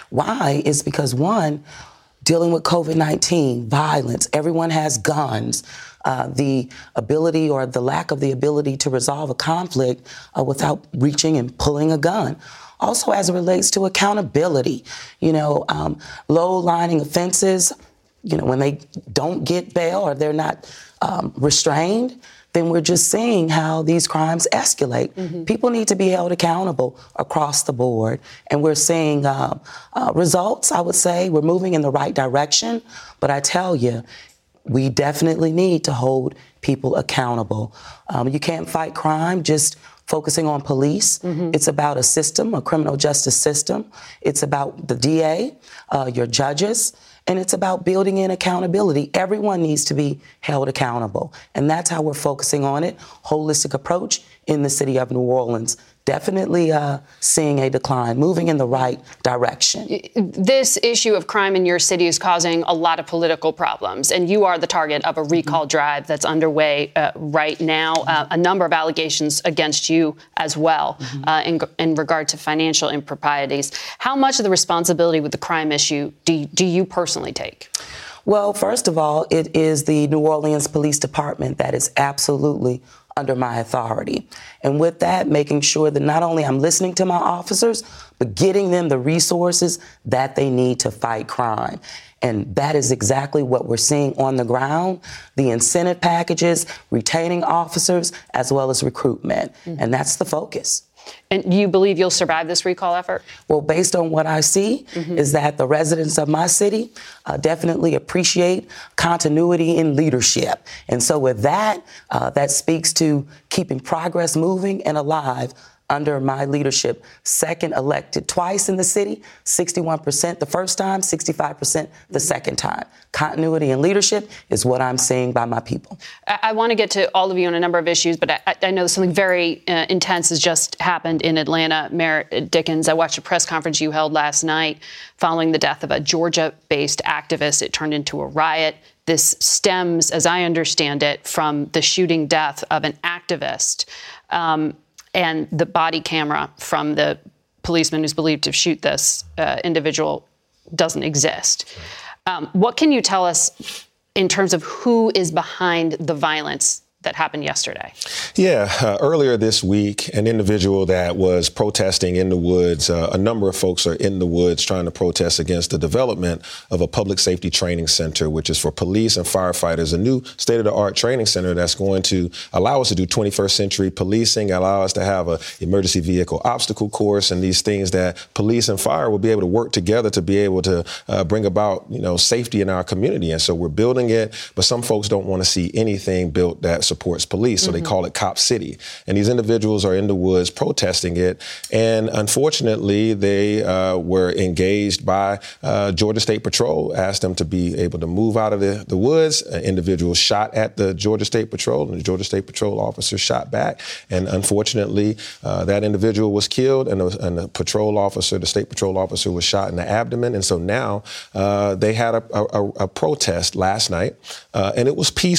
Why is because, one, dealing with COVID nineteen, violence, everyone has guns. Uh, the ability or the lack of the ability to resolve a conflict uh, without reaching and pulling a gun. Also, as it relates to accountability, you know, um, low-lining offenses, you know, when they don't get bail or they're not um, restrained, then we're just seeing how these crimes escalate. Mm-hmm. People need to be held accountable across the board. And we're seeing uh, uh, results, I would say. We're moving in the right direction. But I tell you, we definitely need to hold people accountable. Um, you can't fight crime just focusing on police. Mm-hmm. It's about a system, a criminal justice system. It's about the D A, uh, your judges, and it's about building in accountability. Everyone needs to be held accountable. And that's how we're focusing on it. Holistic approach in the city of New Orleans. Definitely uh, seeing a decline, moving in the right direction. This issue of crime in your city is causing a lot of political problems, and you are the target of a recall mm-hmm. drive that's underway uh, right now. Uh, a number of allegations against you as well mm-hmm. uh, in, in regard to financial improprieties. How much of the responsibility with the crime issue do you, do you personally take? Well, first of all, it is the New Orleans Police Department that is absolutely under my authority. And with that, making sure that not only I'm listening to my officers, but getting them the resources that they need to fight crime. And that is exactly what we're seeing on the ground, the incentive packages, retaining officers, as well as recruitment. Mm-hmm. And that's the focus. And you believe you'll survive this recall effort? Well, based on what I see, mm-hmm. is that the residents of my city uh, definitely appreciate continuity in leadership. And so with that, uh, that speaks to keeping progress moving and alive under my leadership. Second elected twice in the city, sixty-one percent the first time, sixty-five percent the second time. Continuity and leadership is what I'm seeing by my people. I, I want to get to all of you on a number of issues, but I, I know something very uh, intense has just happened in Atlanta. Mayor Dickens, I watched a press conference you held last night following the death of a Georgia-based activist. It turned into a riot. This stems, as I understand it, from the shooting death of an activist. Um, And the body camera from the policeman who's believed to shoot this uh, individual doesn't exist. Um, what can you tell us in terms of who is behind the violence that happened yesterday? Yeah, uh, earlier this week, an individual that was protesting in the woods, uh, a number of folks are in the woods trying to protest against the development of a public safety training center, which is for police and firefighters, a new state-of-the-art training center that's going to allow us to do twenty-first century policing, allow us to have an emergency vehicle obstacle course, and these things that police and fire will be able to work together to be able to uh, bring about, you know, safety in our community. And so we're building it, but some folks don't want to see anything built that supports police, so mm-hmm. they call it Cop City. And these individuals are in the woods protesting it. And unfortunately, they uh, were engaged by uh, Georgia State Patrol, asked them to be able to move out of the, the woods. An individual shot at the Georgia State Patrol, and the Georgia State Patrol officer shot back. And unfortunately, uh, that individual was killed, and the, and the patrol officer, the state patrol officer, was shot in the abdomen. And so now uh, they had a, a, a protest last night, uh, and it was peaceful.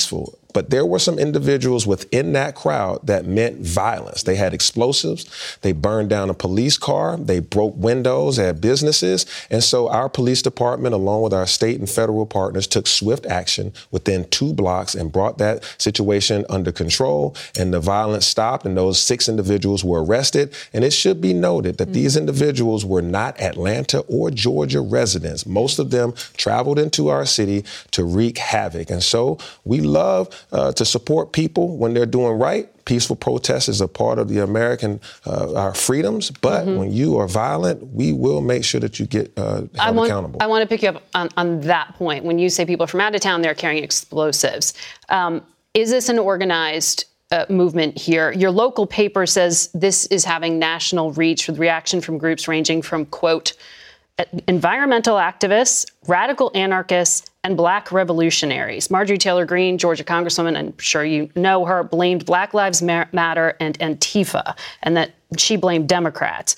But there were some individuals within that crowd that meant violence. They had explosives. They burned down a police car. They broke windows at businesses. And so our police department, along with our state and federal partners, took swift action within two blocks and brought that situation under control. And the violence stopped, and those six individuals were arrested. And it should be noted that mm-hmm. these individuals were not Atlanta or Georgia residents. Most of them traveled into our city to wreak havoc. And so we love Uh, to support people when they're doing right. Peaceful protest is a part of the American, uh, our freedoms. But mm-hmm. when you are violent, we will make sure that you get uh, held I want, accountable. I want to pick you up on, on that point. When you say people from out of town, they're carrying explosives. Um, is this an organized uh, movement here? Your local paper says this is having national reach with reaction from groups ranging from, quote, environmental activists, radical anarchists, and black revolutionaries. Marjorie Taylor Greene, Georgia Congresswoman, I'm sure you know her, blamed Black Lives Matter and Antifa, and that she blamed Democrats.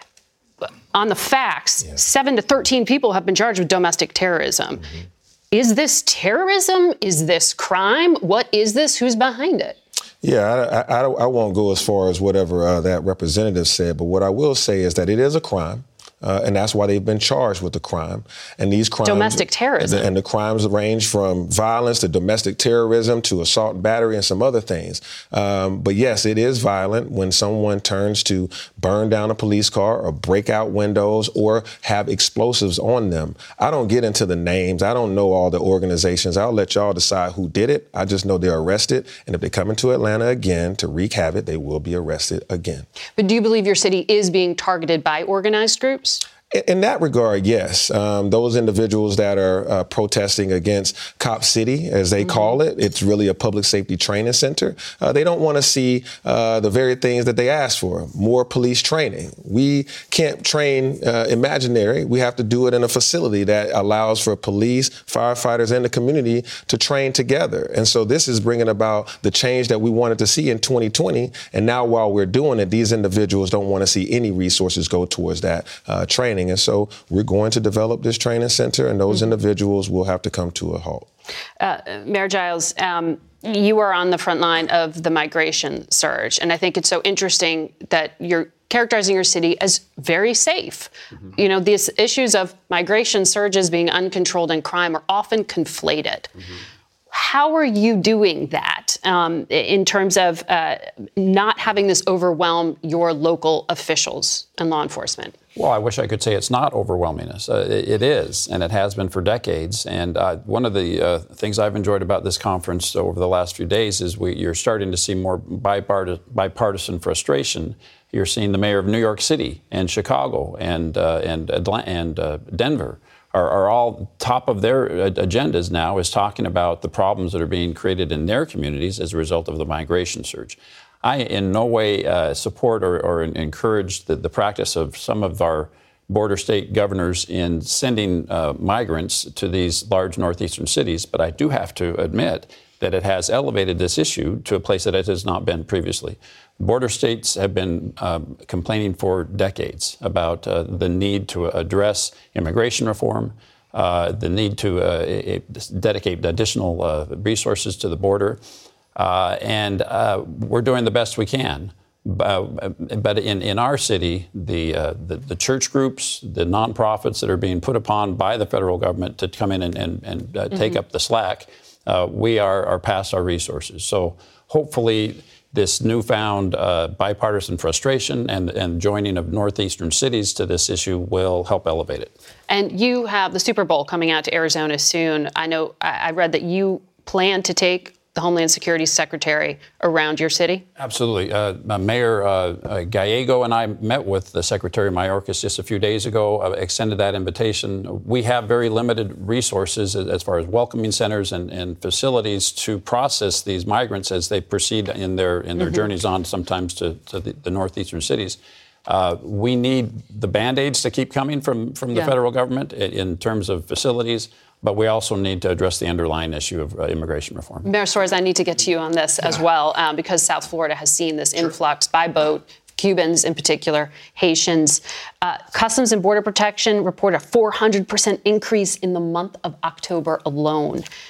On the facts, yeah. seven to thirteen people have been charged with domestic terrorism. Mm-hmm. Is this terrorism? Is this crime? What is this? Who's behind it? Yeah, I, I, I won't go as far as whatever uh, that representative said, but what I will say is that it is a crime. Uh, and that's why they've been charged with the crime. And these crimes... Domestic terrorism. And the, and the crimes range from violence to domestic terrorism to assault and battery and some other things. Um, but yes, it is violent when someone turns to burn down a police car or break out windows or have explosives on them. I don't get into the names. I don't know all the organizations. I'll let y'all decide who did it. I just know they're arrested. And if they come into Atlanta again to wreak havoc, they will be arrested again. But do you believe your city is being targeted by organized groups? In that regard, yes. Um, those individuals that are uh, protesting against Cop City, as they mm-hmm. call it, it's really a public safety training center. Uh, they don't want to see uh, the very things that they asked for, more police training. We can't train uh, imaginary. We have to do it in a facility that allows for police, firefighters, and the community to train together. And so this is bringing about the change that we wanted to see in twenty twenty. And now while we're doing it, these individuals don't want to see any resources go towards that uh, training. And so we're going to develop this training center, and those mm-hmm. individuals will have to come to a halt. Uh, Mayor Giles, um, you are on the front line of the migration surge, and I think it's so interesting that you're characterizing your city as very safe. Mm-hmm. You know, these issues of migration surges being uncontrolled and crime are often conflated. Mm-hmm. How are you doing that um, in terms of uh, not having this overwhelm your local officials and law enforcement? Well, I wish I could say it's not overwhelming us. Uh, it, it is, and it has been for decades. And uh, one of the uh, things I've enjoyed about this conference over the last few days is we, you're starting to see more bipartisan, bipartisan frustration. You're seeing the mayor of New York City and Chicago and uh, and Atlanta and uh, Denver are, are all top of their agendas now is talking about the problems that are being created in their communities as a result of the migration surge. I in no way uh, support or, or encourage the, the practice of some of our border state governors in sending uh, migrants to these large northeastern cities, but I do have to admit that it has elevated this issue to a place that it has not been previously. Border states have been um, complaining for decades about uh, the need to address immigration reform, uh, the need to uh, dedicate additional uh, resources to the border. Uh, and uh, we're doing the best we can. Uh, but in, in our city, the, uh, the the church groups, the nonprofits that are being put upon by the federal government to come in and, and, and uh, mm-hmm. take up the slack, uh, we are, are past our resources. So hopefully this newfound uh, bipartisan frustration and, and joining of northeastern cities to this issue will help elevate it. And you have the Super Bowl coming out to Arizona soon. I know I, I read that you plan to take the Homeland Security Secretary around your city? Absolutely. Uh, Mayor uh, uh, Gallego and I met with the Secretary Mayorkas just a few days ago, uh, extended that invitation. We have very limited resources as far as welcoming centers and, and facilities to process these migrants as they proceed in their in their mm-hmm. journeys on sometimes to, to the, the northeastern cities. Uh, we need the Band-Aids to keep coming from, from the yeah. federal government in, in terms of facilities. But we also need to address the underlying issue of uh, immigration reform. Mayor Suarez, I need to get to you on this yeah. as well, um, because South Florida has seen this sure. influx by boat, Cubans in particular, Haitians. Uh, Customs and Border Protection report a four hundred percent increase in the month of October alone.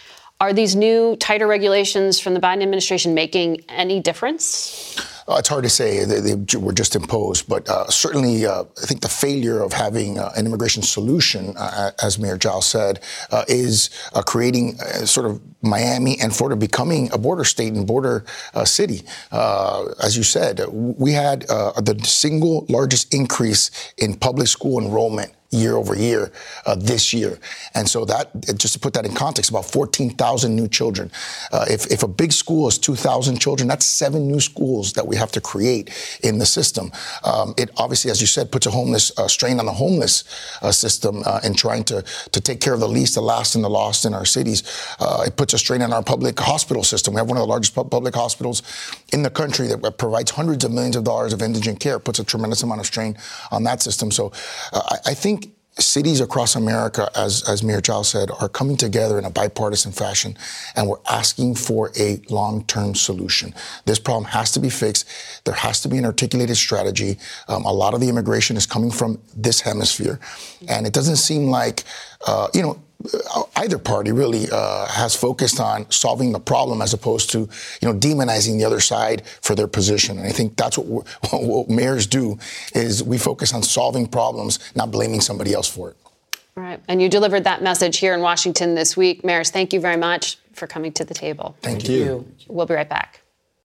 Are these new tighter regulations from the Biden administration making any difference? Uh, it's hard to say. They, they were just imposed, but uh, certainly uh, I think the failure of having uh, an immigration solution, uh, as Mayor Giles said, uh, is uh, creating uh, sort of Miami and Florida becoming a border state and border uh, city. Uh, as you said, we had uh, the single largest increase in public school enrollment year over year uh, this year. And so that, just to put that in context, about fourteen thousand new children. Uh, if, if a big school is two thousand children, that's seven new schools that we have to create in the system. Um, it obviously, as you said, puts a homeless uh, strain on the homeless uh, system uh, in trying to, to take care of the least, the last, and the lost in our cities. Uh, it puts a strain on our public hospital system. We have one of the largest pu- public hospitals in the country that provides hundreds of millions of dollars of indigent care. It puts a tremendous amount of strain on that system. So uh, I, I think cities across America, as, as Mayor Giles said, are coming together in a bipartisan fashion, and we're asking for a long-term solution. This problem has to be fixed. There has to be an articulated strategy. Um, a lot of the immigration is coming from this hemisphere, and it doesn't seem like, uh, you know, either party really uh, has focused on solving the problem as opposed to, you know, demonizing the other side for their position. And I think that's what, we're, what mayors do, is we focus on solving problems, not blaming somebody else for it. All right. And you delivered that message here in Washington this week. Mayors, thank you very much for coming to the table. Thank, Thank you. you. We'll be right back.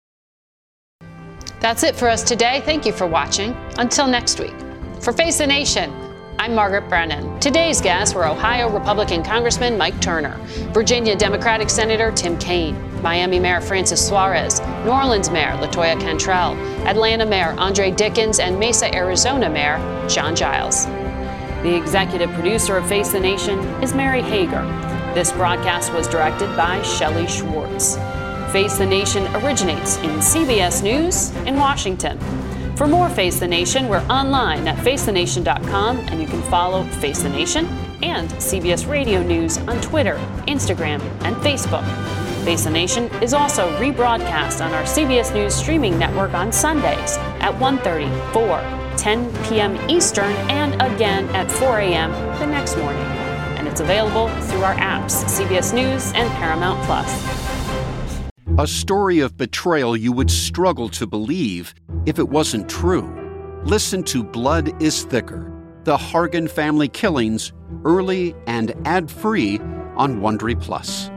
That's it for us today. Thank you for watching. Until next week. For Face the Nation, I'm Margaret Brennan. Today's guests were Ohio Republican Congressman Mike Turner, Virginia Democratic Senator Tim Kaine, Miami Mayor Francis Suarez, New Orleans Mayor LaToya Cantrell, Atlanta Mayor Andre Dickens, and Mesa, Arizona Mayor John Giles. The executive producer of Face the Nation is Mary Hager. This broadcast was directed by Shelley Schwartz. Face the Nation originates in C B S News in Washington. For more Face the Nation, we're online at face the nation dot com, and you can follow Face the Nation and C B S Radio News on Twitter, Instagram, and Facebook. Face the Nation is also rebroadcast on our C B S News streaming network on Sundays at one thirty, four, ten p.m. Eastern, and again at four a.m. the next morning. And it's available through our apps, C B S News and Paramount Plus. A story of betrayal you would struggle to believe if it wasn't true. Listen to Blood is Thicker, the Hargan family killings, early and ad-free on Wondery Plus.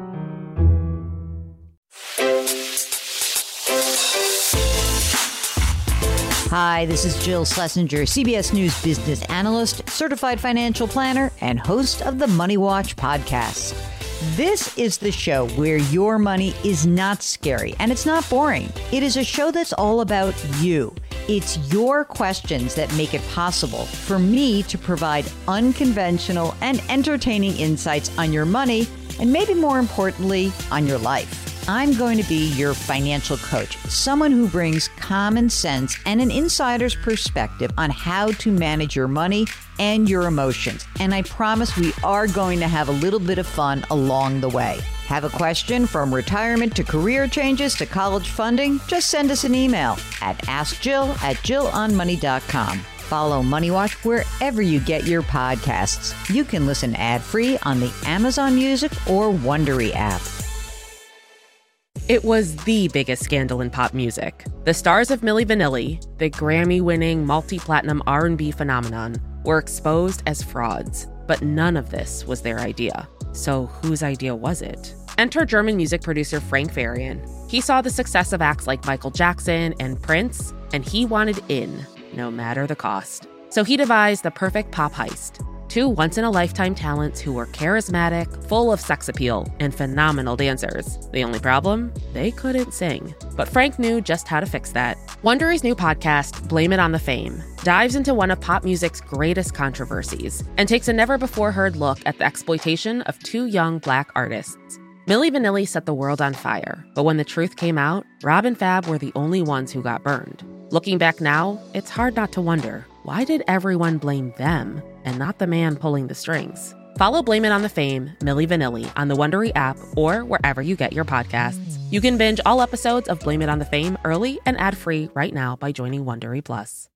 Hi, this is Jill Schlesinger, C B S News business analyst, certified financial planner, and host of the Money Watch podcast. This is the show where your money is not scary and it's not boring. It is a show that's all about you. It's your questions that make it possible for me to provide unconventional and entertaining insights on your money, and maybe more importantly, on your life. I'm going to be your financial coach, someone who brings common sense and an insider's perspective on how to manage your money and your emotions. And I promise we are going to have a little bit of fun along the way. Have a question from retirement to career changes to college funding? Just send us an email at askjill at jill on money dot com. Follow Money Watch wherever you get your podcasts. You can listen ad-free on the Amazon Music or Wondery app. It was the biggest scandal in pop music. The stars of Milli Vanilli, the Grammy-winning multi-platinum R and B phenomenon, were exposed as frauds. But none of this was their idea. So whose idea was it? Enter German music producer Frank Farian. He saw the success of acts like Michael Jackson and Prince, and he wanted in, no matter the cost. So he devised the perfect pop heist. Two once-in-a-lifetime talents who were charismatic, full of sex appeal, and phenomenal dancers. The only problem? They couldn't sing. But Frank knew just how to fix that. Wondery's new podcast, Blame It on the Fame, dives into one of pop music's greatest controversies and takes a never-before-heard look at the exploitation of two young Black artists. Milli Vanilli set the world on fire, but when the truth came out, Rob and Fab were the only ones who got burned. Looking back now, it's hard not to wonder, why did everyone blame them and not the man pulling the strings? Follow Blame It on the Fame, Milli Vanilli, on the Wondery app or wherever you get your podcasts. You can binge all episodes of Blame It on the Fame early and ad-free right now by joining Wondery Plus.